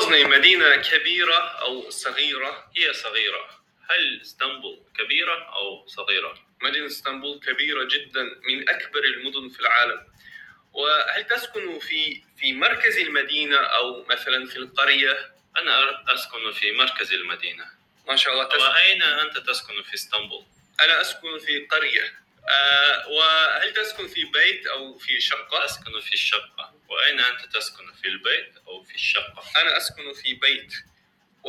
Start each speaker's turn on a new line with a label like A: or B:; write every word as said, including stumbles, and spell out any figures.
A: غرزني مدينة كبيرة أو صغيرة؟
B: هي صغيرة. هل اسطنبول كبيرة أو صغيرة؟
A: مدينة اسطنبول كبيرة جدا، من أكبر المدن في العالم. وهل تسكن في في مركز المدينة أو مثلا في القرية؟
B: أنا أسكن في مركز المدينة.
A: ما شاء الله. تسكن...
B: وأين أنت تسكن في اسطنبول؟
A: أنا أسكن في قرية. أه وهل تسكن في بيت أو في شقة؟
B: أسكن في الشقة. وأين أنت تسكن، في البيت أو في الشقة؟
A: أنا أسكن في بيت.